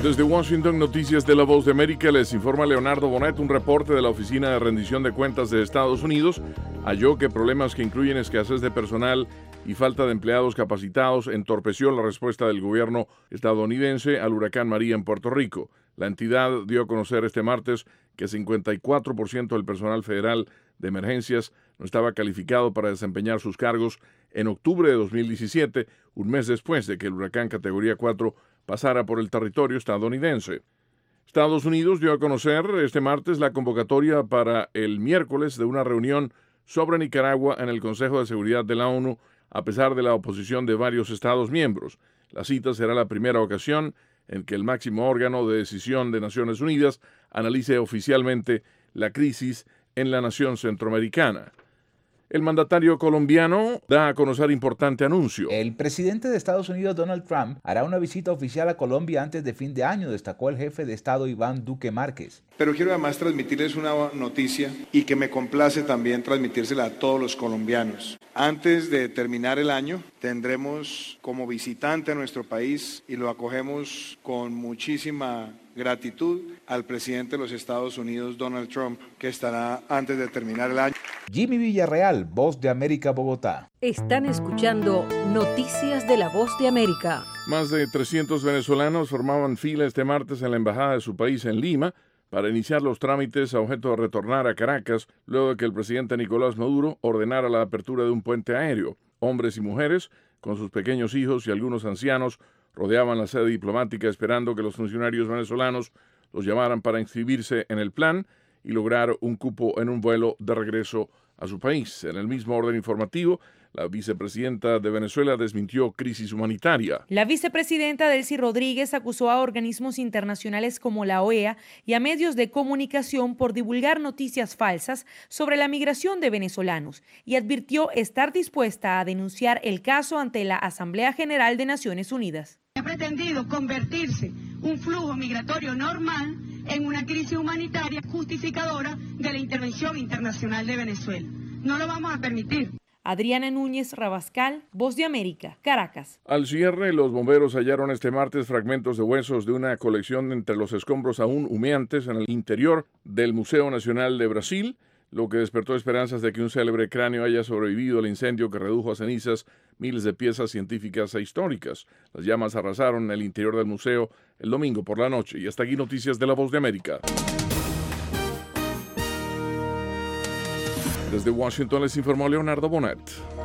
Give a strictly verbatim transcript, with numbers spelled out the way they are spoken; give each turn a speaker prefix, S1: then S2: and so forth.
S1: Desde Washington, Noticias de la Voz de América, les informa Leonardo Bonet. Un reporte de la Oficina de Rendición de Cuentas de Estados Unidos halló que problemas que incluyen escasez de personal y falta de empleados capacitados entorpeció la respuesta del gobierno estadounidense al huracán María en Puerto Rico. La entidad dio a conocer este martes que cincuenta y cuatro por ciento del personal federal de emergencias no estaba calificado para desempeñar sus cargos en octubre de dos mil diecisiete, un mes después de que el huracán categoría cuatro pasara por el territorio estadounidense. Estados Unidos dio a conocer este martes la convocatoria para el miércoles de una reunión sobre Nicaragua en el Consejo de Seguridad de la ONU, a pesar de la oposición de varios Estados miembros. La cita será la primera ocasión en que el máximo órgano de decisión de Naciones Unidas analice oficialmente la crisis en la nación centroamericana. El mandatario colombiano da a conocer importante anuncio.
S2: El presidente de Estados Unidos, Donald Trump, hará una visita oficial a Colombia antes de fin de año, destacó el jefe de Estado Iván Duque Márquez.
S3: Pero quiero además transmitirles una noticia y que me complace también transmitírsela a todos los colombianos. Antes de terminar el año tendremos como visitante a nuestro país, y lo acogemos con muchísima gratitud, al presidente de los Estados Unidos, Donald Trump, que estará antes de terminar el año.
S2: Jimmy Villarreal, Voz de América, Bogotá.
S4: Están escuchando Noticias de la Voz de América.
S1: Más de trescientos venezolanos formaban fila este martes en la embajada de su país en Lima para iniciar los trámites a objeto de retornar a Caracas luego de que el presidente Nicolás Maduro ordenara la apertura de un puente aéreo. Hombres y mujeres, con sus pequeños hijos y algunos ancianos, rodeaban la sede diplomática esperando que los funcionarios venezolanos los llamaran para inscribirse en el plan y lograr un cupo en un vuelo de regreso a su país. En el mismo orden informativo, la vicepresidenta de Venezuela desmintió crisis humanitaria.
S5: La vicepresidenta Delcy Rodríguez acusó a organismos internacionales como la O E A y a medios de comunicación por divulgar noticias falsas sobre la migración de venezolanos y advirtió estar dispuesta a denunciar el caso ante la Asamblea General de Naciones Unidas.
S6: Ha pretendido convertirse un flujo migratorio normal en una crisis humanitaria justificadora de la intervención internacional de Venezuela. No lo vamos a permitir.
S5: Adriana Núñez Rabascal, Voz de América, Caracas.
S1: Al cierre, los bomberos hallaron este martes fragmentos de huesos de una colección entre los escombros aún humeantes en el interior del Museo Nacional de Brasil, lo que despertó esperanzas de que un célebre cráneo haya sobrevivido al incendio que redujo a cenizas miles de piezas científicas e históricas. Las llamas arrasaron el interior del museo el domingo por la noche. Y hasta aquí Noticias de la Voz de América. Desde Washington les informó Leonardo Bonet.